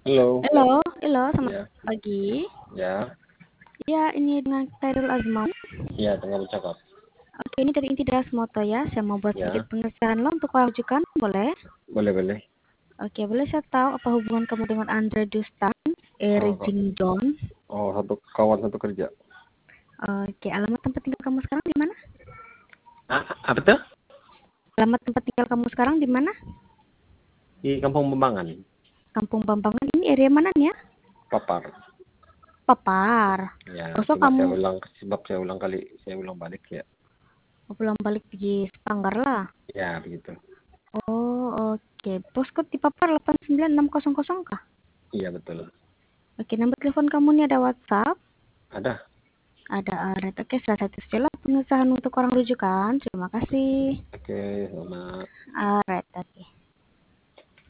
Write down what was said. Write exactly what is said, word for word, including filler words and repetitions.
Halo. Halo halo, selamat Iya. pagi. Ya. Iya, ini dengan Chairul Azma. Iya, tengah bercakap. Oke, ini dari Inti Deras Moto ya. Saya mau buat sedikit Ya, pengesahan lo untuk rujukan, boleh? boleh boleh. Oke, boleh saya tahu apa hubungan kamu dengan Andre Dustan, Oh, Eric kok. Jingdon? Oh, satu kawan satu kerja. Oke, alamat tempat tinggal kamu sekarang di mana? Ah, apa tuh? Alamat tempat tinggal kamu sekarang di mana? Di Kampung Bembangan, Kampung Bambangan. Ini area mana nih ya? Papar. Papar. Ya, Oh, so coba saya kamu ulang, sebab saya ulang kali, saya ulang balik ya. pulang balik di Sepanggar lah. Ya, begitu. Oh, oke. Poskot di Papar delapan sembilan enam nol nol kah? Iya, betul. Oke, nomor telepon kamu nih ada WhatsApp? Ada. Ada Aret. Oke, salah satu istilah pengesahan untuk orang rujukan. Terima kasih. Oke, selamat. Aret. Oke.